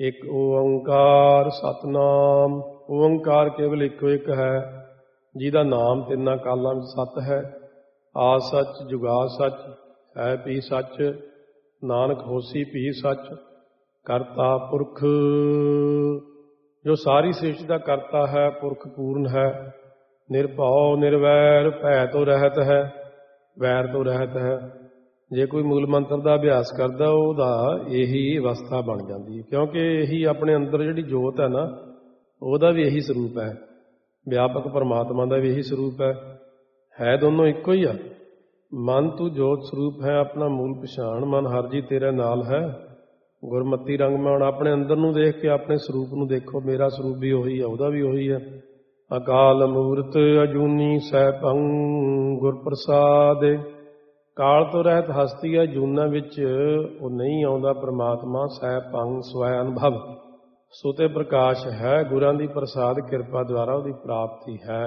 ਇੱਕ ਓੰਕਾਰ ਸਤਨਾਮ। ਓੰਕਾਰ ਕੇਵਲ ਇੱਕੋ ਇੱਕ ਹੈ, ਜਿਹਦਾ ਨਾਮ ਤਿੰਨਾਂ ਕਾਲਾਂ ਵਿੱਚ ਸਤ ਹੈ। ਆ ਸੱਚ, ਜੁਗਾ ਸੱਚ, ਹੈ ਵੀ ਸੱਚ, ਨਾਨਕ ਹੋਸੀ ਵੀ ਸੱਚ। ਕਰਤਾ ਪੁਰਖ, ਜੋ ਸਾਰੀ ਸ੍ਰਿਸ਼ਟੀ ਦਾ ਕਰਤਾ ਹੈ, ਪੁਰਖ ਪੂਰਨ ਹੈ। ਨਿਰਭਉ ਨਿਰਵੈਰ, ਭੈ ਤੋਂ ਰਹਿਤ ਹੈ, ਵੈਰ ਤੋਂ ਰਹਿਤ ਹੈ। ਜੇ ਕੋਈ ਮੂਲ ਮੰਤਰ ਦਾ ਅਭਿਆਸ ਕਰਦਾ ਉਹਦਾ ਇਹੀ ਅਵਸਥਾ ਬਣ ਜਾਂਦੀ ਹੈ, ਕਿਉਂਕਿ ਇਹੀ ਆਪਣੇ ਅੰਦਰ ਜਿਹੜੀ ਜੋਤ ਹੈ ਨਾ, ਉਹਦਾ ਵੀ ਇਹੀ ਸਰੂਪ ਹੈ। ਵਿਆਪਕ ਪਰਮਾਤਮਾ ਦਾ ਵੀ ਇਹੀ ਸਰੂਪ ਹੈ ਦੋਨੋਂ ਇੱਕੋ ਹੀ ਆ। ਮਨ ਤੂੰ ਜੋਤ ਸਰੂਪ ਹੈ, ਆਪਣਾ ਮੂਲ ਪਛਾਣ। ਮਨ ਹਰ ਜੀ ਤੇਰੇ ਨਾਲ ਹੈ, ਗੁਰਮਤੀ ਰੰਗ ਮਾਣ। ਆਪਣੇ ਅੰਦਰ ਨੂੰ ਦੇਖ ਕੇ ਆਪਣੇ ਸਰੂਪ ਨੂੰ ਦੇਖੋ, ਮੇਰਾ ਸਰੂਪ ਵੀ ਉਹੀ ਹੈ, ਉਹਦਾ ਵੀ ਉਹੀ ਹੈ। ਅਕਾਲ ਮੂਰਤ ਅਜੂਨੀ ਸੈਭੰ ਗੁਰ ਪ੍ਰਸਾਦ। ਕਾਲ ਤੋਂ ਰਹਿਤ ਹਸਤੀ ਹੈ, ਜੂਨਾਂ ਵਿੱਚ ਉਹ ਨਹੀਂ ਆਉਂਦਾ ਪਰਮਾਤਮਾ। ਸੈਭੰ ਸਵੈ ਅਨੁਭਵ, ਸੋ ਤੇ ਪ੍ਰਕਾਸ਼ ਹੈ। ਗੁਰਾਂ ਦੀ ਪ੍ਰਸਾਦ ਕਿਰਪਾ ਦੁਆਰਾ ਉਹਦੀ ਪ੍ਰਾਪਤੀ ਹੈ।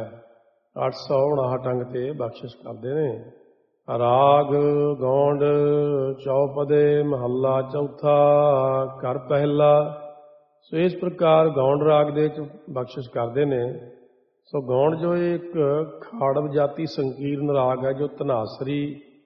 859 ਅੰਗ ਤੇ ਬਖਸ਼ਿਸ਼ ਕਰਦੇ ਨੇ। ਰਾਗ ਗੌਂਡ ਚੌਪਦੇ, ਮਹੱਲਾ ਚੌਥਾ, ਘਰ ਪਹਿਲਾ। ਸੋ ਇਸ ਪ੍ਰਕਾਰ ਗੌਂਡ ਰਾਗ ਦੇ ਵਿੱਚ ਬਖਸ਼ਿਸ਼ ਕਰਦੇ ਨੇ। ਸੋ ਗੌਂਡ ਜੋ ਇੱਕ ਖਾੜਵ ਜਾਤੀ ਸੰਕੀਰਨ ਰਾਗ ਹੈ, ਜੋ ਧਨਾਸਰੀ,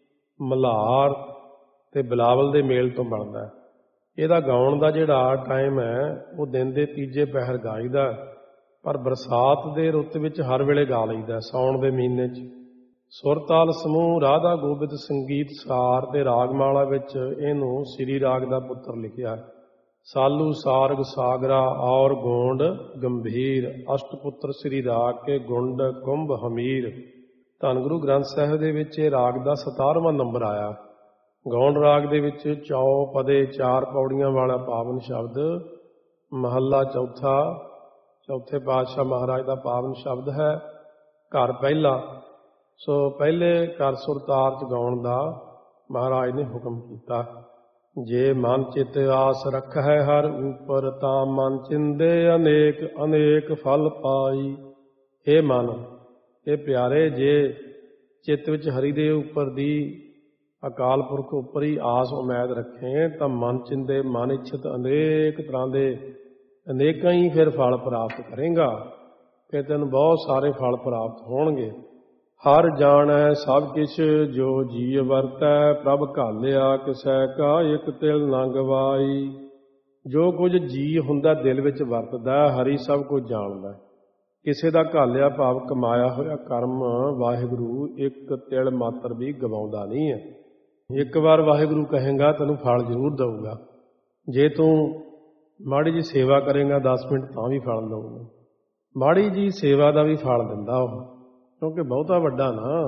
ਮਲ੍ਹਾਰ ਤੇ ਬਿਲਾਵਲ ਦੇ ਮੇਲ ਤੋਂ ਬਣਦਾ ਹੈ। ਇਹਦਾ ਗਾਉਣ ਦਾ ਜਿਹੜਾ ਟਾਈਮ ਹੈ ਉਹ ਦਿਨ ਦੇ ਤੀਜੇ ਪਹਿਰ ਗਾਈਦਾ, ਪਰ ਬਰਸਾਤ ਦੇ ਰੁੱਤ ਵਿੱਚ ਹਰ ਵੇਲੇ ਗਾ ਲਈਦਾ, ਸਾਉਣ ਦੇ ਮਹੀਨੇ 'ਚ। ਸੁਰ ਤਾਲ ਸਮੂਹ ਰਾਧਾ ਗੋਬਿੰਦ ਸੰਗੀਤ ਸਾਰ ਤੇ ਰਾਗਮਾਲਾ ਵਿੱਚ ਇਹਨੂੰ ਸ੍ਰੀ ਰਾਗ ਦਾ ਪੁੱਤਰ ਲਿਖਿਆ। ਸਾਲੂ ਸਾਰਗ ਸਾਗਰਾ ਔਰ ਗੋਂਡ ਗੰਭੀਰ, ਅਸ਼ਟ ਪੁੱਤਰ ਸ੍ਰੀ ਰਾਗ ਕੇ ਗੁੰਡ ਕੁੰਭ ਹਮੀਰ। ਧੰਨ ਗੁਰੂ ਗ੍ਰੰਥ ਸਾਹਿਬ ਦੇ ਵਿੱਚ ਇਹ ਰਾਗ ਦਾ 17ਵਾਂ ਨੰਬਰ ਆਇਆ। ਗੌਂਡ ਰਾਗ ਦੇ ਵਿੱਚ ਚੌ ਪਦੇ 4 ਪੌੜੀਆਂ ਵਾਲਾ ਪਾਵਨ ਸ਼ਬਦ। ਮਹੱਲਾ ਚੌਥਾ, ਚੌਥੇ ਪਾਤਸ਼ਾਹ ਮਹਾਰਾਜ ਦਾ ਪਾਵਨ ਸ਼ਬਦ ਹੈ। ਘਰ ਪਹਿਲਾ, ਸੋ ਪਹਿਲੇ ਘਰ ਸੁਰ ਤਾਰ 'ਚ ਗਾਉਣ ਦਾ ਮਹਾਰਾਜ ਨੇ ਹੁਕਮ ਕੀਤਾ। ਜੇ ਮਨ ਚਿਤ ਆਸ ਰੱਖੈ ਹਰ ਉਪਰ, ਤਾਂ ਮਨ ਚਿੰਦੇ ਅਨੇਕ ਅਨੇਕ ਫਲ ਪਾਈ। ਇਹ ਮਨ, ਇਹ ਪਿਆਰੇ, ਜੇ ਚਿੱਤ ਵਿੱਚ ਹਰੀ ਦੇ ਉੱਪਰ ਦੀ, ਅਕਾਲ ਪੁਰਖ ਉੱਪਰ ਹੀ ਆਸ ਉਮੈਦ ਰੱਖੇ, ਤਾਂ ਮਨ ਚਿੰਦੇ ਮਨ ਇੱਛਤ ਅਨੇਕ ਤਰ੍ਹਾਂ ਦੇ ਅਨੇਕਾਂ ਹੀ ਫਿਰ ਫਲ ਪ੍ਰਾਪਤ ਕਰੇਗਾ। ਫਿਰ ਤੈਨੂੰ ਬਹੁਤ ਸਾਰੇ ਫਲ ਪ੍ਰਾਪਤ ਹੋਣਗੇ। ਹਰ ਜਾਣੈ ਸਭ ਕਿਛ ਜੋ ਜੀ ਵਰਤੈ, ਪ੍ਰਭ ਘਾਲਿਆ ਕਿਸੈ ਕਾ ਇੱਕ ਤਿਲ ਨਾ ਗਵਾਈ। ਜੋ ਕੁਝ ਜੀ ਹੁੰਦਾ ਦਿਲ ਵਿੱਚ ਵਰਤਦਾ, ਹਰੀ ਸਭ ਕੁਝ ਜਾਣਦਾ। ਕਿਸੇ ਦਾ ਘਾਲਿਆ ਭਾਵ ਕਮਾਇਆ ਹੋਇਆ ਕਰਮ ਵਾਹਿਗੁਰੂ ਇੱਕ ਤਿਲ ਮਾਤਰ ਵੀ ਗਵਾਉਂਦਾ ਨਹੀਂ ਹੈ। ਇੱਕ ਵਾਰ ਵਾਹਿਗੁਰੂ ਕਹੇਗਾ ਤੈਨੂੰ ਫਲ ਜ਼ਰੂਰ ਦਊਗਾ। ਜੇ ਤੂੰ ਮਾੜੀ ਜੀ ਸੇਵਾ ਕਰੇਗਾ 10 ਮਿੰਟ ਤਾਂ ਵੀ ਫਲ ਦਊਗਾ। ਮਾੜੀ ਜੀ ਸੇਵਾ ਦਾ ਵੀ ਫਲ ਦਿੰਦਾ ਉਹ, ਕਿਉਂਕਿ ਬਹੁਤਾ ਵੱਡਾ ਨਾ,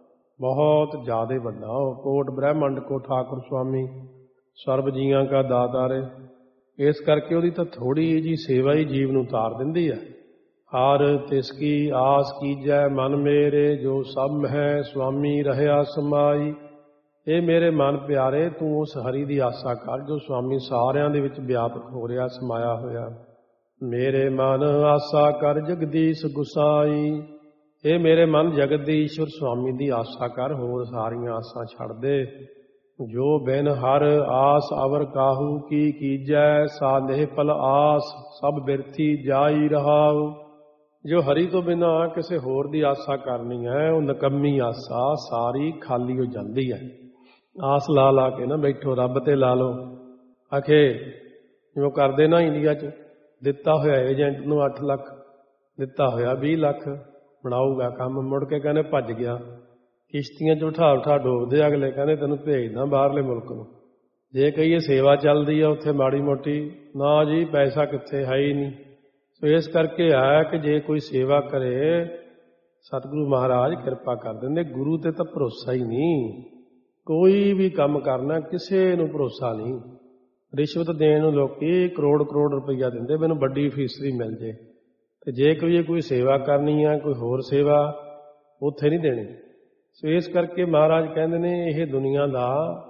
ਬਹੁਤ ਜ਼ਿਆਦਾ ਵੱਡਾ ਉਹ। ਕੋਟ ਬ੍ਰਹਿਮੰਡ ਕੋ ਠਾਕੁਰ ਸੁਆਮੀ, ਸਰਬ ਜੀਆਂ ਕਾ ਦਾਤਾਰੇ। ਇਸ ਕਰਕੇ ਉਹਦੀ ਤਾਂ ਥੋੜ੍ਹੀ ਜੀ ਸੇਵਾ ਹੀ ਜੀਵ ਨੂੰ ਤਾਰ ਦਿੰਦੀ ਹੈ। ਹਰ ਤਿਸਕੀ ਆਸ ਕੀਜੈ ਮਨ ਮੇਰੇ, ਜੋ ਸਭ ਮਹਿ ਸੁਆਮੀ ਰਹਿਆ ਸਮਾਈ। ਇਹ ਮੇਰੇ ਮਨ ਪਿਆਰੇ, ਤੂੰ ਉਸ ਹਰੀ ਦੀ ਆਸਾ ਕਰ ਜੋ ਸੁਆਮੀ ਸਾਰਿਆਂ ਦੇ ਵਿੱਚ ਵਿਆਪਕ ਹੋ ਰਿਹਾ, ਸਮਾਇਆ ਹੋਇਆ। ਮੇਰੇ ਮਨ ਆਸਾ ਕਰ ਜਗਦੀਸ਼ ਗੁਸਾਈ। ਇਹ ਮੇਰੇ ਮਨ ਜਗਤ ਦੇ ਈਸ਼ਵਰ ਸੁਆਮੀ ਦੀ ਆਸਾ ਕਰ, ਹੋਰ ਸਾਰੀਆਂ ਆਸਾਂ ਛੱਡ ਦੇ। ਜੋ ਬਿਨ ਹਰ ਆਸ ਅਵਰ ਕਾਹੂ ਕੀ ਕੀਜੈ, ਸਾ ਨਿਹ ਫਲ ਆਸ ਸਭ ਬਿਰਥੀ ਜਾਈ ਰਹਾਉ। ਜੋ ਹਰੀ ਤੋਂ ਬਿਨਾਂ ਕਿਸੇ ਹੋਰ ਦੀ ਆਸਾ ਕਰਨੀ ਹੈ, ਉਹ ਨਕੰਮੀ ਆਸਾ, ਸਾਰੀ ਖਾਲੀ ਹੋ ਜਾਂਦੀ ਹੈ। ਆਸ ਲਾ ਲਾ ਕੇ ਨਾ ਬੈਠੋ, ਰੱਬ ਤੇ ਲਾ ਲਓ। ਆਖੇ ਜਿਵੇਂ ਕਰਦੇ ਨਾ ਇੰਡੀਆ 'ਚ, ਦਿੱਤਾ ਹੋਇਆ ਏਜੰਟ ਨੂੰ 8 ਲੱਖ, ਦਿੱਤਾ ਹੋਇਆ 20 ਲੱਖ, ਬਣਾਊਗਾ ਕੰਮ, ਮੁੜ ਕੇ ਕਹਿੰਦੇ ਭੱਜ ਗਿਆ। ਕਿਸ਼ਤੀਆਂ 'ਚ ਉਠਾ ਉਠਾ ਡੋਬਦੇ, ਅਗਲੇ ਕਹਿੰਦੇ ਤੈਨੂੰ ਭੇਜਦਾ ਬਾਹਰਲੇ ਮੁਲਕ ਨੂੰ। ਜੇ ਕਹੀਏ ਸੇਵਾ ਚੱਲਦੀ ਆ ਉੱਥੇ ਮਾੜੀ ਮੋਟੀ, ਨਾ ਜੀ ਪੈਸਾ ਕਿੱਥੇ, ਹੈ ਹੀ ਨਹੀਂ। ਸੋ ਇਸ ਕਰਕੇ ਹੈ ਕਿ ਜੇ ਕੋਈ ਸੇਵਾ ਕਰੇ, ਸਤਿਗੁਰੂ ਮਹਾਰਾਜ ਕਿਰਪਾ ਕਰ ਦਿੰਦੇ। ਗੁਰੂ ਤੇ ਤਾਂ ਭਰੋਸਾ ਹੀ ਨਹੀਂ। ਕੋਈ ਵੀ ਕੰਮ ਕਰਨਾ ਕਿਸੇ ਨੂੰ ਭਰੋਸਾ ਨਹੀਂ। ਰਿਸ਼ਵਤ ਦੇਣ ਨੂੰ ਲੋਕੀ ਕਰੋੜ ਕਰੋੜ ਰੁਪਈਆ ਦਿੰਦੇ, ਮੈਨੂੰ ਵੱਡੀ ਫੀਸਦੀ ਮਿਲ ਜੇ। ਤੇ ਜੇ ਕੋਈ ਸੇਵਾ ਕਰਨੀ ਆ, ਕੋਈ ਹੋਰ ਸੇਵਾ, ਉੱਥੇ ਨਹੀਂ ਦੇਣੀ। ਸੋ ਇਸ ਕਰਕੇ ਮਹਾਰਾਜ ਕਹਿੰਦੇ ਨੇ ਇਹ ਦੁਨੀਆ ਦਾ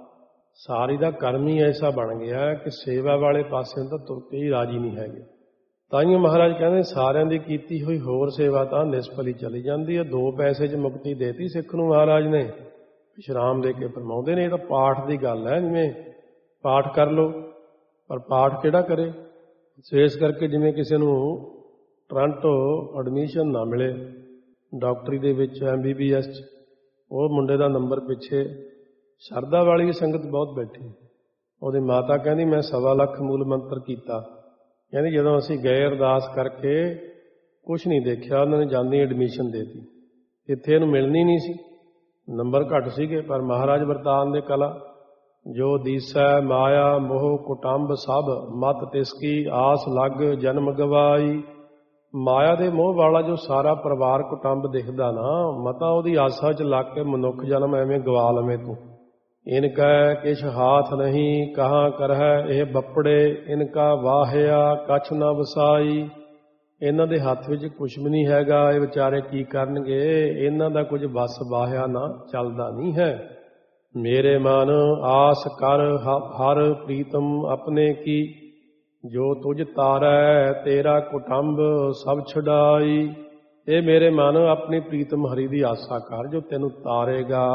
ਸਾਰੀ ਦਾ ਕਰਮ ਹੀ ਐਸਾ ਬਣ ਗਿਆ ਕਿ ਸੇਵਾ ਵਾਲੇ ਪਾਸੇ ਤਾਂ ਤੁਰ ਕੇ ਹੀ ਰਾਜੀ ਨਹੀਂ ਹੈਗੇ। ਤਾਈਓ ਮਹਾਰਾਜ ਕਹਿੰਦੇ ਸਾਰਿਆਂ ਦੀ ਕੀਤੀ ਹੋਈ ਹੋਰ ਸੇਵਾ ਤਾਂ ਨਿਸਫਲ ਹੀ ਚਲੀ ਜਾਂਦੀ ਹੈ। 2 ਪੈਸੇ 'ਚ ਮੁਕਤੀ ਦੇਤੀ ਸਿੱਖ ਨੂੰ ਮਹਾਰਾਜ ਨੇ, ਵਿਸ਼ਰਾਮ ਦੇ ਕੇ ਫਰਮਾਉਂਦੇ ਨੇ। ਇਹ ਤਾਂ ਪਾਠ ਦੀ ਗੱਲ ਹੈ, ਜਿਵੇਂ ਪਾਠ ਕਰ ਲਓ, ਪਰ ਪਾਠ ਕਿਹੜਾ ਕਰੇ? ਸੋ ਇਸ ਕਰਕੇ ਜਿਵੇਂ ਕਿਸੇ ਨੂੰ ਟੋਰਾਂਟੋ ਐਡਮਿਸ਼ਨ ਨਾ ਮਿਲੇ ਡਾਕਟਰੀ ਦੇ ਵਿੱਚ MBBS 'ਚ, ਉਹ ਮੁੰਡੇ ਦਾ ਨੰਬਰ ਪਿੱਛੇ ਸ਼ਰਧਾ ਵਾਲੀ ਵੀ ਸੰਗਤ ਬਹੁਤ ਬੈਠੀ। ਉਹਦੀ ਮਾਤਾ ਕਹਿੰਦੀ ਮੈਂ 1.25 ਲੱਖ ਮੂਲ ਮੰਤਰ ਕੀਤਾ। ਕਹਿੰਦੀ ਜਦੋਂ ਅਸੀਂ ਗਏ ਅਰਦਾਸ ਕਰਕੇ ਕੁਛ ਨਹੀਂ ਦੇਖਿਆ, ਉਹਨਾਂ ਨੇ ਜਾਂਦੀ ਐਡਮਿਸ਼ਨ ਦੇ ਦਿੱਤੀ। ਇੱਥੇ ਇਹਨੂੰ ਮਿਲਣੀ ਨਹੀਂ ਸੀ, ਨੰਬਰ ਘੱਟ ਸੀਗੇ, ਪਰ ਮਹਾਰਾਜ ਵਰਤਾਨ ਦੇ ਕਲਾ ਜੋ ਦੀਸੈ ਮਾਇਆ ਮੋਹ ਕੁਟੰਬ ਸਭ ਮਤ ਤਿਸਕੀ ਆਸ ਲੱਗ ਜਨਮ ਗਵਾਈ। ਮਾਇਆ ਦੇ ਮੋਹ ਵਾਲਾ ਜੋ ਸਾਰਾ ਪਰਿਵਾਰ ਕੁਟੰਬ ਦਿਖਦਾ ਨਾ, ਮਤਾ ਉਹਦੀ ਆਸਾ 'ਚ ਲੱਗ ਕੇ ਮਨੁੱਖ ਜਨਮ ਐਵੇਂ ਗਵਾ ਲਵੇਂ ਤੂੰ। ਇਨਕੈ ਕਿਛ ਹਾਥ ਨਹੀਂ ਕਹਾਂ ਕਰਹਿ ਇਹ ਬੱਪੜੇ, ਇਨਕਾ ਵਾਹਿਆ ਕਛ ਨਾ ਵਸਾਈ। ਇਹਨਾਂ ਦੇ ਹੱਥ ਵਿੱਚ ਕੁਛ ਵੀ ਨਹੀਂ ਹੈਗਾ, ਇਹ ਵਿਚਾਰੇ ਕੀ ਕਰਨਗੇ, ਇਹਨਾਂ ਦਾ ਕੁਝ ਵਸ ਵਾਹਿਆ ਨਾ ਚੱਲਦਾ ਨਹੀਂ ਹੈ। ਮੇਰੇ ਮਨ ਆਸ ਕਰ ਹਰ ਪ੍ਰੀਤਮ ਆਪਣੇ ਕੀ, ਜੋ ਤੁਝ ਤਾਰੈ ਤੇਰਾ ਕੁਟੰਬ ਸਭ ਛੁਡਾਈ। ਇਹ ਮੇਰੇ ਮਨ ਆਪਣੀ ਪ੍ਰੀਤਮ ਹਰੀ ਦੀ ਆਸਾ ਕਰ, ਜੋ ਤੈਨੂੰ ਤਾਰੇਗਾ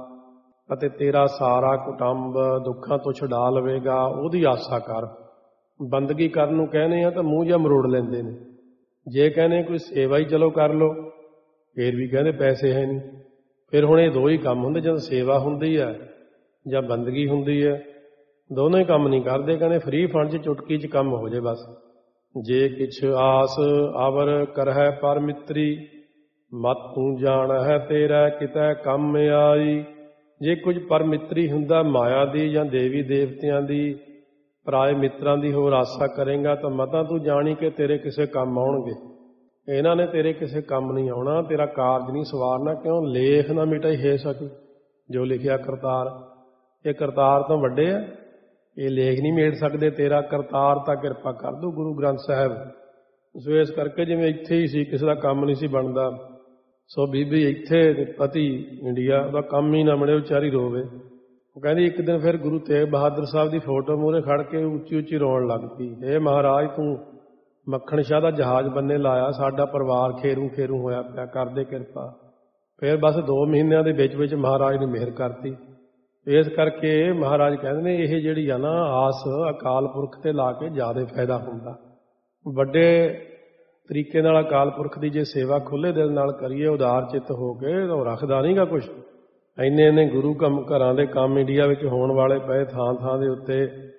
ਅਤੇ ਤੇਰਾ ਸਾਰਾ ਕੁਟੰਬ ਦੁੱਖਾਂ ਤੋਂ ਛੁਡਾ ਲਵੇਗਾ, ਉਹਦੀ ਆਸਾ ਕਰ। ਬੰਦਗੀ ਕਰਨ ਨੂੰ ਕਹਿੰਦੇ ਆ ਤਾਂ ਮੂੰਹ ਜਿਹਾ ਮਰੋੜ ਲੈਂਦੇ ਨੇ। ਜੇ ਕਹਿੰਦੇ ਕੋਈ ਸੇਵਾ ਹੀ ਚਲੋ ਕਰ ਲਓ, ਫਿਰ ਵੀ ਕਹਿੰਦੇ ਪੈਸੇ ਹੈ ਨਹੀਂ। ਫਿਰ ਹੁਣ ਇਹ ਦੋ ਹੀ ਕੰਮ ਹੁੰਦੇ, ਜਦੋਂ ਸੇਵਾ ਹੁੰਦੀ ਹੈ ਜਾਂ ਬੰਦਗੀ ਹੁੰਦੀ ਹੈ, ਦੋਨੋਂ ਹੀ ਕੰਮ ਨਹੀਂ ਕਰਦੇ। ਕਹਿੰਦੇ ਫ੍ਰੀ ਫੰਡ 'ਚ ਚੁਟਕੀ 'ਚ ਕੰਮ ਹੋ ਜੇ ਬਸ। ਜੇ ਕਿਛ ਆਸ ਅਵਰ ਕਰਹਿ ਪਰ ਮਿੱਤਰੀ, ਮਤ ਤੂੰ ਜਾਣ ਹੈ ਤੇਰਾ ਕਿਤੈ ਕੰਮ ਆਈ। ਜੇ ਕੁਝ ਪਰ ਮਿੱਤਰੀ ਹੁੰਦਾ ਮਾਇਆ ਦੀ ਜਾਂ ਦੇਵੀ ਦੇਵਤਿਆਂ ਦੀ, ਪਰਾਏ ਮਿੱਤਰਾਂ ਦੀ ਹੋਰ ਆਸਾ ਕਰੇਗਾ ਤਾਂ ਮਤਾਂ ਤੂੰ ਜਾਣੀ ਕਿ ਤੇਰੇ ਕਿਸੇ ਕੰਮ ਆਉਣਗੇ। ਇਹਨਾਂ ਨੇ ਤੇਰੇ ਕਿਸੇ ਕੰਮ ਨਹੀਂ ਆਉਣਾ, ਤੇਰਾ ਕਾਰਜ ਨਹੀਂ ਸਵਾਰਨਾ। ਕਿਉਂ? ਲੇਖ ਨਾ ਮਿਟਾਈ ਹੈ ਸਕੀ, ਜੋ ਲਿਖਿਆ ਕਰਤਾਰ। ਇਹ ਕਰਤਾਰ ਤੋਂ ਵੱਡੇ ਆ, ਇਹ ਲੇਖ ਨਹੀਂ ਮੇਟ ਸਕਦੇ ਤੇਰਾ। ਕਰਤਾਰ ਤਾਂ ਕਿਰਪਾ ਕਰ ਦੂ ਗੁਰੂ ਗ੍ਰੰਥ ਸਾਹਿਬ। ਸੋ ਇਸ ਕਰਕੇ ਜਿਵੇਂ ਇੱਥੇ ਹੀ ਸੀ, ਕਿਸੇ ਦਾ ਕੰਮ ਨਹੀਂ ਸੀ ਬਣਦਾ, ਸੋ ਬੀਬੀ ਇੱਥੇ ਪਤੀ ਇੰਡੀਆ, ਉਹਦਾ ਕੰਮ ਹੀ ਨਾ ਬਣੇ, ਵਿਚਾਰੀ ਰੋਵੇ। ਉਹ ਕਹਿੰਦੀ ਇੱਕ ਦਿਨ ਫਿਰ ਗੁਰੂ ਤੇਗ ਬਹਾਦਰ ਸਾਹਿਬ ਦੀ ਫੋਟੋ ਮੂਹਰੇ ਖੜ ਕੇ ਉੱਚੀ ਉੱਚੀ ਰੋਣ ਲੱਗ ਪਈ। ਇਹ ਮਹਾਰਾਜ ਤੂੰ ਮੱਖਣ ਸ਼ਾਹ ਦਾ ਜਹਾਜ਼ ਬੰਨੇ ਲਾਇਆ, ਸਾਡਾ ਪਰਿਵਾਰ ਖੇਰੂ ਖੇਰੂ ਹੋਇਆ ਪਿਆ, ਕਰਦੇ ਕਿਰਪਾ। ਫਿਰ ਬਸ 2 ਮਹੀਨਿਆਂ ਦੇ ਵਿੱਚ ਵਿੱਚ ਮਹਾਰਾਜ ਨੇ ਮਿਹਰ ਕਰਤੀ। ਇਸ ਕਰਕੇ ਮਹਾਰਾਜ ਕਹਿੰਦੇ ਨੇ ਇਹ ਜਿਹੜੀ ਆ ਨਾ ਆਸ ਅਕਾਲ ਪੁਰਖ ਤੇ ਲਾ ਕੇ ਜ਼ਿਆਦਾ ਫਾਇਦਾ ਹੁੰਦਾ। ਵੱਡੇ ਤਰੀਕੇ ਨਾਲ ਅਕਾਲ ਪੁਰਖ ਦੀ ਜੇ ਸੇਵਾ ਖੁੱਲ੍ਹੇ ਦਿਲ ਨਾਲ ਕਰੀਏ, ਉਦਾਰ ਚਿੱਤ ਹੋ ਕੇ, ਤਾਂ ਉਹ ਰੱਖਦਾ ਨਹੀਂ ਗਾ ਕੁਛ। ਇੰਨੇ ਗੁਰੂ ਘਰਾਂ ਦੇ ਕੰਮ ਇੰਡੀਆ ਵਿੱਚ ਹੋਣ ਵਾਲੇ ਪਏ ਥਾਂ ਥਾਂ ਦੇ ਉੱਤੇ।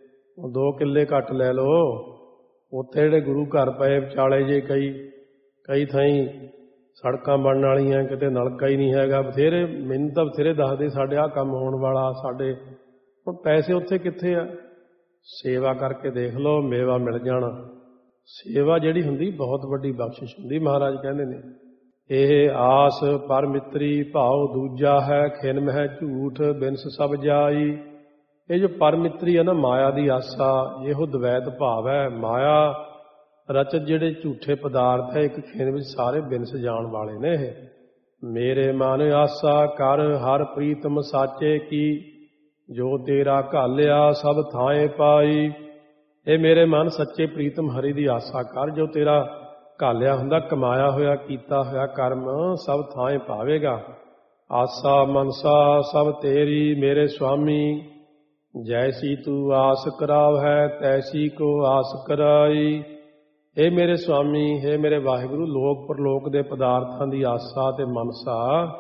2 ਕਿੱਲੇ ਘੱਟ ਲੈ ਲਓ, ਉੱਥੇ ਜਿਹੜੇ ਗੁਰੂ ਘਰ ਪਏ ਵਿਚਾਲੇ ਜੇ ਕਈ ਥਾਈਂ ਸੜਕਾਂ ਬਣਨ ਵਾਲੀਆਂ, ਕਿਤੇ ਨਲਕਾ ਹੀ ਨਹੀਂ ਹੈਗਾ। ਬਥੇਰੇ ਮੈਨੂੰ ਤਾਂ ਬਥੇਰੇ ਦੱਸਦੇ ਸਾਡੇ ਆਹ ਕੰਮ ਹੋਣ ਵਾਲਾ, ਸਾਡੇ ਹੁਣ ਪੈਸੇ ਉੱਥੇ ਕਿੱਥੇ ਆ? ਸੇਵਾ ਕਰਕੇ ਦੇਖ ਲਓ, ਮੇਵਾ ਮਿਲ ਜਾਣਾ। ਸੇਵਾ ਜਿਹੜੀ ਹੁੰਦੀ ਬਹੁਤ ਵੱਡੀ ਬਖਸ਼ਿਸ਼ ਹੁੰਦੀ। ਮਹਾਰਾਜ ਕਹਿੰਦੇ ਨੇ ਇਹ ਆਸ ਪਰ ਮਿੱਤਰੀ ਭਾਉ ਦੂਜਾ ਹੈ, ਖਿਨਮ ਹੈ ਝੂਠ ਬਿਨਸ ਸਭ ਜਾਈ। ਇਹ ਜੋ ਪਰ ਮਿੱਤਰੀ ਹੈ ਨਾ, ਮਾਇਆ ਦੀ ਆਸਾ, ਇਹੋ ਦਵੈਤ ਭਾਵ ਹੈ। ਮਾਇਆ ਰਚਤ ਜਿਹੜੇ ਝੂਠੇ ਪਦਾਰਥ ਹੈ, ਇੱਕ ਖਿਨ ਵਿੱਚ ਸਾਰੇ ਬਿਨਸ ਜਾਣ ਵਾਲੇ ਨੇ। ਇਹ ਮੇਰੇ ਮਨ ਆਸਾ ਕਰ ਹਰ ਪ੍ਰੀਤਮ ਸਾਚੇ ਕੀ, ਜੋ ਤੇਰਾ ਘਾਲਿਆ ਸਭ ਥਾਏ ਪਾਈ। ਇਹ ਮੇਰੇ ਮਨ ਸੱਚੇ ਪ੍ਰੀਤਮ ਹਰੀ ਦੀ ਆਸਾ ਕਰ, ਜੋ ਤੇਰਾ ਘਾਲਿਆ ਹੁੰਦਾ, ਕਮਾਇਆ ਹੋਇਆ, ਕੀਤਾ ਹੋਇਆ ਕਰਮ ਸਭ ਥਾਂ ਪਾਵੇਗਾ। ਆਸਾ ਮਨਸਾ ਸਭ ਤੇਰੀ ਮੇਰੇ ਸੁਆਮੀ, ਜੈਸੀ ਤੂੰ ਆਸ ਕਰਾਵ ਹੈ ਤੈਸੀ ਕੋ ਆਸ ਕਰਾਈ। ਇਹ ਮੇਰੇ ਸੁਆਮੀ, ਇਹ ਮੇਰੇ ਵਾਹਿਗੁਰੂ, ਲੋਕ ਪਰਲੋਕ ਦੇ ਪਦਾਰਥਾਂ ਦੀ ਆਸਾ ਤੇ ਮਨਸਾ,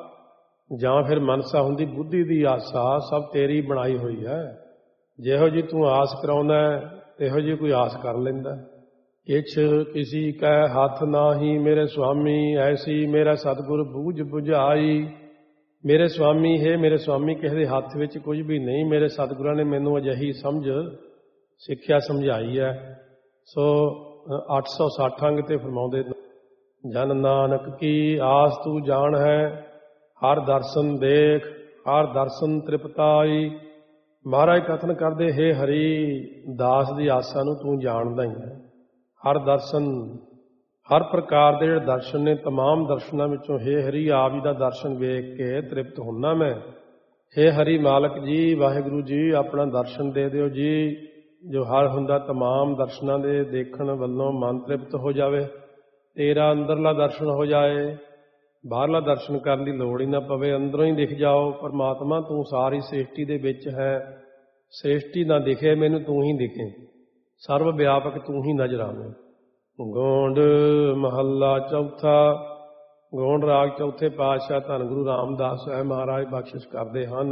ਜਾਂ ਫਿਰ ਮਨਸਾ ਹੁੰਦੀ ਬੁੱਧੀ ਦੀ ਆਸਾ, ਸਭ ਤੇਰੀ ਬਣਾਈ ਹੋਈ ਹੈ। ਜਿਹੋ ਜੀ ਤੂੰ ਆਸ ਕਰਾਉਂਦਾ ਇਹੋ ਜਿਹੀ ਕੋਈ ਆਸ ਕਰ ਲੈਂਦਾ। ਕਿਛ ਕਿਸੀ ਕੈ ਹੱਥ ਨਾਹੀ ਮੇਰੇ ਸੁਆਮੀ, ਐਸੀ ਮੇਰਾ ਸਤਿਗੁਰ ਬੂਝ ਬੁਝਾਈ। ਮੇਰੇ ਸੁਆਮੀ, ਹੈ ਮੇਰੇ ਸੁਆਮੀ, ਕਿਸੇ ਦੇ ਹੱਥ ਵਿੱਚ ਕੁਝ ਵੀ ਨਹੀਂ। ਮੇਰੇ ਸਤਿਗੁਰਾਂ ਨੇ ਮੈਨੂੰ ਅਜਿਹੀ ਸਮਝ ਸਿੱਖਿਆ ਸਮਝਾਈ ਹੈ। ਸੋ 860 ਅੰਗ ਤੇ ਫਰਮਾਉਂਦੇ, ਜਨ ਨਾਨਕ ਕੀ ਆਸ ਤੂੰ ਜਾਣ ਹੈ, ਹਰ ਦਰਸ਼ਨ ਦੇਖ ਹਰ ਦਰਸ਼ਨ ਤ੍ਰਿਪਤਾਈ। ਮਹਾਰਾਜ ਕਥਨ ਕਰਦੇ, ਹੇ ਹਰੀ, ਦਾਸ ਦੀ ਆਸਾ ਨੂੰ ਤੂੰ ਜਾਣਦਾ ਹੀ ਹੈ। ਹਰ ਦਰਸ਼ਨ, ਹਰ ਪ੍ਰਕਾਰ ਦੇ ਜਿਹੜੇ ਦਰਸ਼ਨ ਨੇ, ਤਮਾਮ ਦਰਸ਼ਨਾਂ ਵਿੱਚੋਂ ਹੇ ਹਰੀ ਆਪ ਜੀ ਦਾ ਦਰਸ਼ਨ ਵੇਖ ਕੇ ਤ੍ਰਿਪਤ ਹੁੰਦਾ ਮੈਂ। ਹੇ ਹਰੀ ਮਾਲਕ ਜੀ, ਵਾਹਿਗੁਰੂ ਜੀ, ਆਪਣਾ ਦਰਸ਼ਨ ਦੇ ਦਿਓ ਜੀ, ਜੋ ਹਰ ਹੁੰਦਾ ਤਮਾਮ ਦਰਸ਼ਨਾਂ ਦੇ ਦੇਖਣ ਵੱਲੋਂ ਮਨ ਤ੍ਰਿਪਤ ਹੋ ਜਾਵੇ। ਤੇਰਾ ਅੰਦਰਲਾ ਦਰਸ਼ਨ ਹੋ ਜਾਏ, ਬਾਹਰਲਾ ਦਰਸ਼ਨ ਕਰਨ ਦੀ ਲੋੜ ਹੀ ਨਾ ਪਵੇ, ਅੰਦਰੋਂ ਹੀ ਦਿਖ ਜਾਓ। ਪਰਮਾਤਮਾ ਤੂੰ ਸਾਰੀ ਸ੍ਰਿਸ਼ਟੀ ਦੇ ਵਿੱਚ ਹੈ, ਸ੍ਰਿਸ਼ਟੀ ਨਾ ਦਿਖੇ ਮੈਨੂੰ, ਤੂੰ ਹੀ ਦਿਖੇ। ਸਰਬ ਵਿਆਪਕ ਤੂੰ ਹੀ ਨਜ਼ਰ ਆਵੇਂ। ਗੋਂਡ ਮਹੱਲਾ ਚੌਥਾ। ਗੋਂਡ ਰਾਗ ਚੌਥੇ ਪਾਤਸ਼ਾਹ ਧੰਨ ਗੁਰੂ ਰਾਮਦਾਸ ਸਾਹਿਬ ਮਹਾਰਾਜ ਬਖਸ਼ਿਸ਼ ਕਰਦੇ ਹਨ।